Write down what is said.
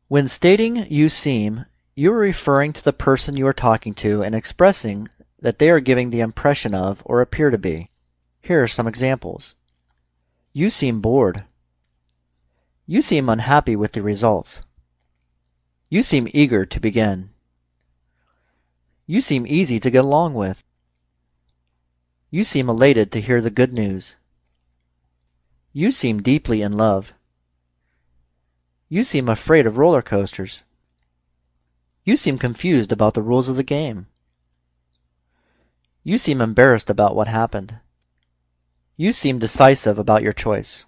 When stating you seem, you are referring to the person you are talking to and expressing that they are giving the impression of or appear to be. Here are some examples. You seem bored. You seem unhappy with the results. You seem eager to begin. You seem easy to get along with. You seem elated to hear the good news. You seem deeply in love. You seem afraid of roller coasters. You seem confused about the rules of the game. You seem embarrassed about what happened. You seem decisive about your choice.